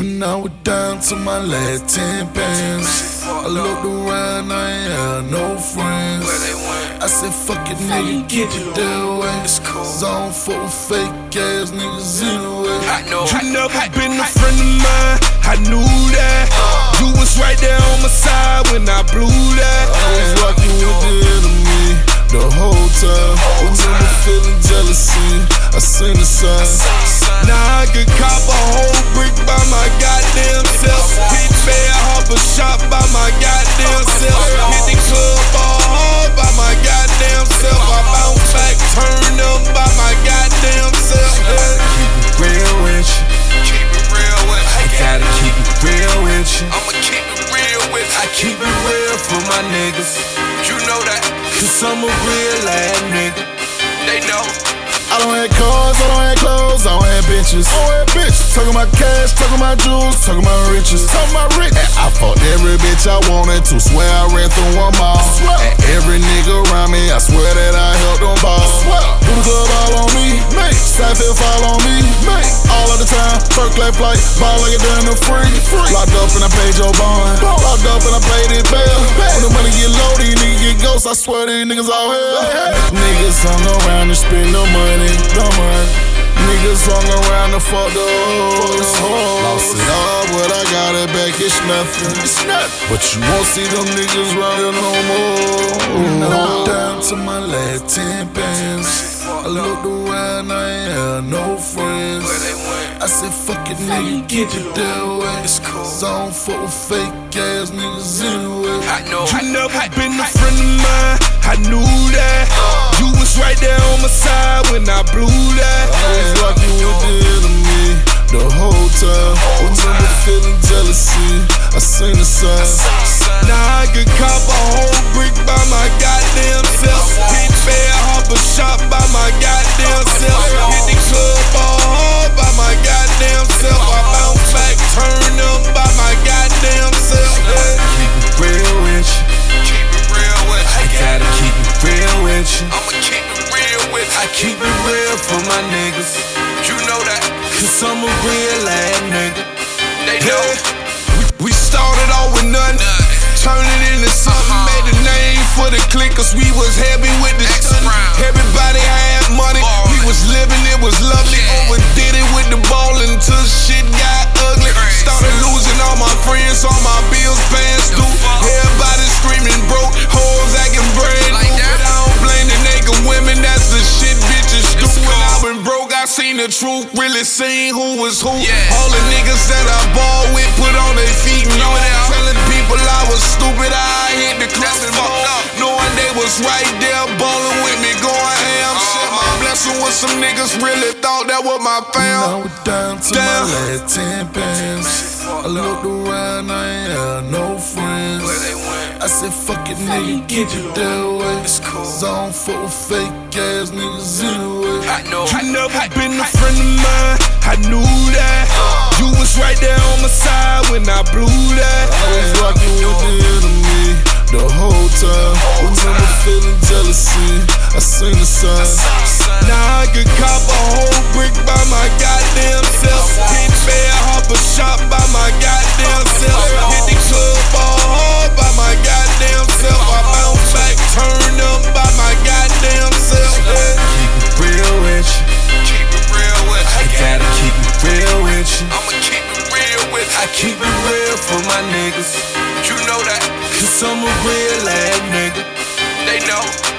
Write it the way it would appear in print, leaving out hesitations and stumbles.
When I was down to my last 10 pence, I looked around, I ain't had no friends. I said, fuck it, nigga, keep it that way. Cause I don't fuck with fake ass niggas anyway. You never been a friend of mine, I knew that. You was right there on my side when I blew that. I was rocking with the enemy the whole time. Remember feeling jealousy, I seen the signs. Now I could cop a whole brick by my goddamn self. Hit bad harbor shop by my goddamn self. Hit the club all hard by my goddamn self. I bounce back, turn up by my goddamn self. Keep it real with you. Keep it real with you. I gotta keep it real with you. I'ma keep it real with you. I keep it real for my niggas. You know that. Cause I'm a real ass nigga. They know. I don't have cars, I don't have clothes, I don't have bitches. Talking about cash, talking about jewels, talking about riches. Talking about rich. And I fucked every bitch I wanted to. Swear I ran through one mall. And every nigga around me, I swear that I helped them ball. Do the club all on me, mate. Sidefield fall on me, mate. All of the time, first class flight, ball like it done the free. Locked up and I paid your bond. Locked up and I paid his bail. When the money get low, these niggas get ghosts. I swear these niggas all hell. Niggas hung around to spend no money. Niggas hung around to fuck the hoes. Lost it all, but I got it back, it's nothing. But you won't see them niggas round here no more. Now down to my last 10 pence. I looked around, I ain't had no friends. I said, fuck it, nigga, keep it that way. Cause I don't fuck with fake ass niggas anyway. You never been a friend of mine, I knew that. You was right there on my side when I blew that. I was rocking with the enemy the whole time. Remember feeling jealousy, I seen the signs. Now I could cop a whole brick by my goddamn self. Hit bad harbor shop by my goddamn self. Hit the club all hard by my goddamn self. I bounce back, turn up by my goddamn self. Keep it real with you. Keep it real with you. I gotta keep it real with you. I'ma keep it real with you. I keep it real for my niggas. You know that. Cause I'm a real ass nigga. They know. We started off with nothing. Turned it into something. Made a name for the clique. Cause we was heavy with the stunning. Everybody had money. We was living, it was lovely. Overdid it with the ball until shit got ugly. Started losing all my friends, all my bills passed due. Everybody screaming broke, hoes acting brand new. But I don't blame the naked women, that's the shit bitches do. When I been broke, I seen the truth, really seen who was who. All the niggas that I balled with put on their feet and on. Telling people I was stupid, I hit the club and ball. Knowing they was right there ballin' with me, going ham. Shit, my blessing with some niggas really thought that was my fam. Now we down to my last 10 pence. I looked around, I ain't had no friends. I said, fuck it, nigga, keep it that way. Cause I don't fuck with fake ass niggas anyway. You never been a friend of mine, I knew that. You was right there on my side when I blew that. I was rocking with the enemy the whole time. Remember feeling jealousy, I seen the signs. Now I could cop a whole brick by my goddamn self. Hit bad harbor shop by my goddamn self. Hit the club all hard by my goddamn self. I bounce back, turn up by my goddamn self. Keep it real with you. Keep it real with you. I gotta keep it real with you. I'ma keep it real with you. I keep it real for my niggas. You know that. Cause I'm a real ass nigga. They know.